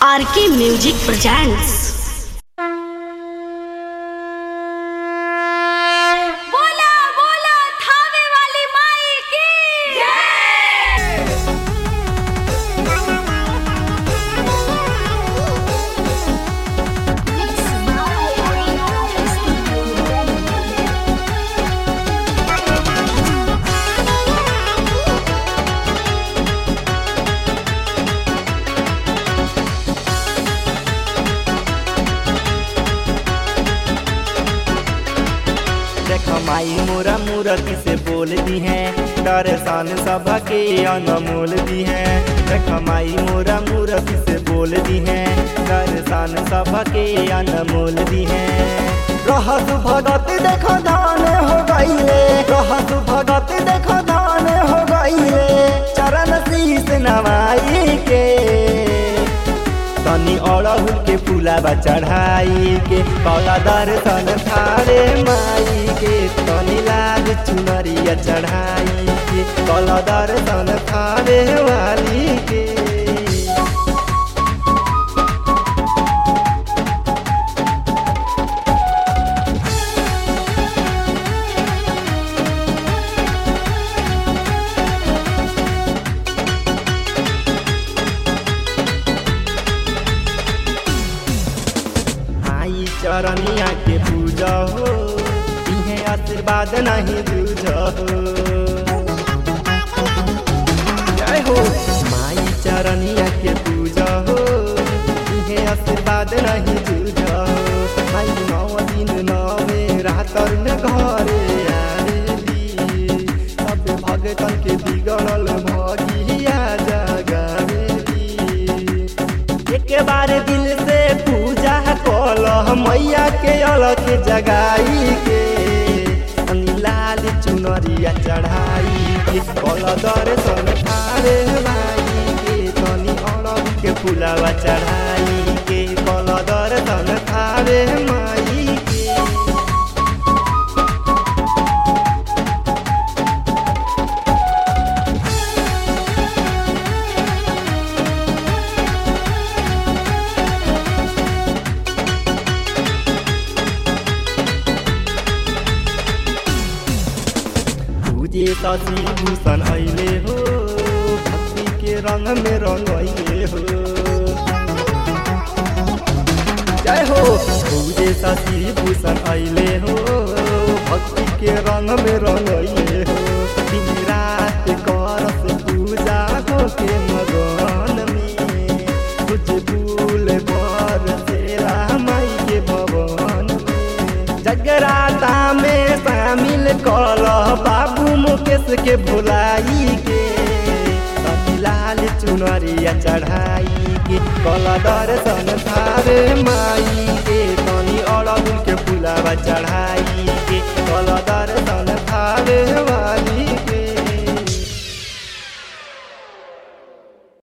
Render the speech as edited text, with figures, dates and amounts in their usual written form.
RK music presents. बोला बोला थावे वाली माई की देखो माई मोरा मूर्ति से बोल दी है, दर्शन सभा के अनमोल दी है। देखो माई मोरा मूर्ति से बोल दी है, दर्शन सभा के अनमोल दी है। रहत भगत देखो धान हो गईले, रहत भगत देखो धान हो गईले। चरण शीस नवाई के तनी अड़हुल के फूलाबा चढ़ाई के कला दर्शन थारे माई के। तनी लाग चुनरिया चढ़ाई के कला दर्शन थारे वाली के। चरनिया के पूजा हो, इन्हें आशीर्वाद नहीं दूजा हो। जय हो माई चरनिया के पूजा हो, इन्हें आशीर्वाद नहीं दूजा हो। माई 9 दिन 9 रात में घरे आवेली, सब भगतन के बिगड़ल भगिया जगावेली। एक बार दिल से पूजा कल मैया के अलग जगाई के। लाल चुनरिया चढ़ाई के कल दर्शन थारे माई के। तनी अलग के फुलावा चढ़ाई के कल दर्शन थारे माई के। पूजे शशि भूषण अइले हो, भक्ति के रंग में रंगइले हो। जय हो पूजे शशि भूषण अइले हो, भक्ति के रंग में रंगइले हो। दिन रात करस पूजा हो के मगन में, कुछ फूल बरसेला माई के भवन में। जगराता में शामिल कल बाबू मुकेश के भुलाई के। तनी लाल चुनरिया चढ़ाई के कल दर्शन थारे माई के। तनी अड़हुल के फुलावा चढ़ाई